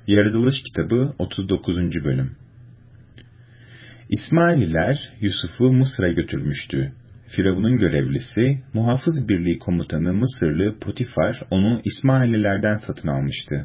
Yaratılış kitabı 39. bölüm. İsmaililer Yusuf'u Mısır'a götürmüştü. Firavun'un görevlisi, muhafız birliği komutanı Mısırlı Potifar onu İsmaililerden satın almıştı.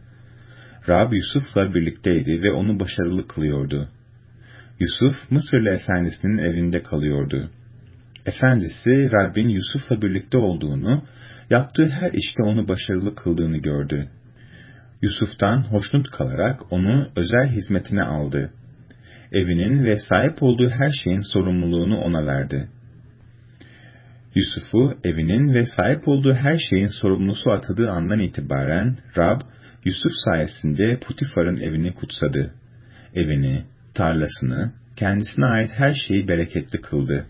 Rab Yusuf'la birlikteydi ve onu başarılı kılıyordu. Yusuf, Mısırlı efendisinin evinde kalıyordu. Efendisi, Rabbin Yusuf'la birlikte olduğunu, yaptığı her işte onu başarılı kıldığını gördü. Yusuf'tan hoşnut kalarak onu özel hizmetine aldı. Evinin ve sahip olduğu her şeyin sorumluluğunu ona verdi. Yusuf'u evinin ve sahip olduğu her şeyin sorumlusu atadığı andan itibaren Rab, Yusuf sayesinde Potifar'ın evini kutsadı. Evini, tarlasını, kendisine ait her şeyi bereketli kıldı.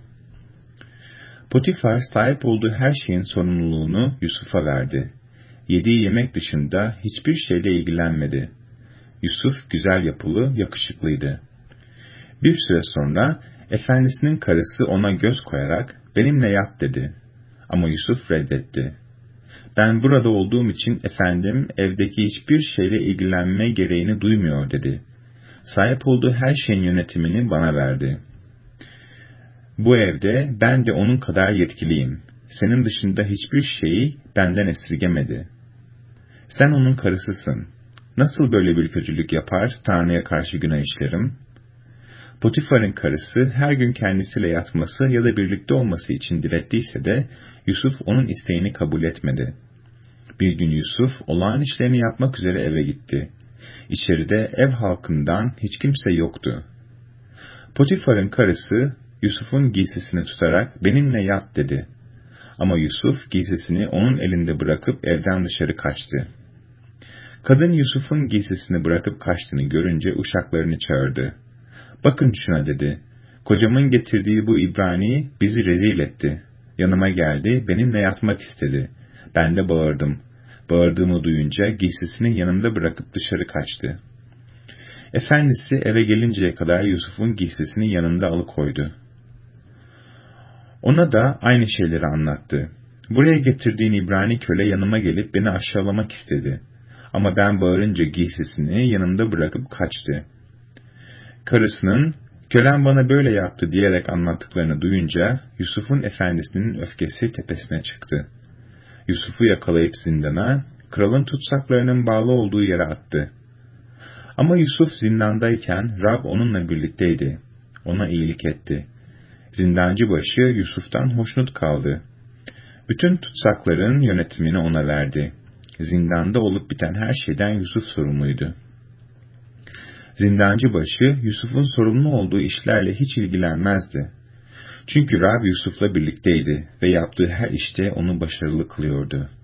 Potifar sahip olduğu her şeyin sorumluluğunu Yusuf'a verdi. Yediği yemek dışında hiçbir şeyle ilgilenmedi. Yusuf güzel yapılı, yakışıklıydı. Bir süre sonra efendisinin karısı ona göz koyarak benimle yat dedi. Ama Yusuf reddetti. Ben burada olduğum için efendim evdeki hiçbir şeyle ilgilenme gereğini duymuyor dedi. Sahip olduğu her şeyin yönetimini bana verdi. Bu evde ben de onun kadar yetkiliyim. Senin dışında hiçbir şeyi benden esirgemedi. Sen onun karısısın. Nasıl böyle bir kötülük yapar, Tanrı'ya karşı günah işlerim? Potifar'ın karısı her gün kendisiyle yatması ya da birlikte olması için direttiyse de Yusuf onun isteğini kabul etmedi. Bir gün Yusuf olağan işlerini yapmak üzere eve gitti. İçeride ev halkından hiç kimse yoktu. Potifar'ın karısı Yusuf'un giysisini tutarak benimle yat dedi. Ama Yusuf giysisini onun elinde bırakıp evden dışarı kaçtı. Kadın Yusuf'un giysisini bırakıp kaçtığını görünce uşaklarını çağırdı. Bakın şuna dedi. Kocamın getirdiği bu İbrani bizi rezil etti. Yanıma geldi, benimle yatmak istedi. Ben de bağırdım. Bağırdığımı duyunca giysisini yanımda bırakıp dışarı kaçtı. Efendisi eve gelinceye kadar Yusuf'un giysisini yanında alıkoydu. Ona da aynı şeyleri anlattı. Buraya getirdiğin İbrani köle yanıma gelip beni aşağılamak istedi. Ama ben bağırınca giysisini yanımda bırakıp kaçtı. Karısının, "Kölen bana böyle yaptı" diyerek anlattıklarını duyunca Yusuf'un efendisinin öfkesi tepesine çıktı. Yusuf'u yakalayıp zindana, kralın tutsaklarının bağlı olduğu yere attı. Ama Yusuf zindandayken Rab onunla birlikteydi. Ona iyilik etti. Zindancı başı Yusuf'tan hoşnut kaldı. Bütün tutsakların yönetimini ona verdi. Zindanda olup biten her şeyden Yusuf sorumluydu. Zindancı başı Yusuf'un sorumlu olduğu işlerle hiç ilgilenmezdi. Çünkü Rab Yusuf'la birlikteydi ve yaptığı her işte onu başarılı kılıyordu.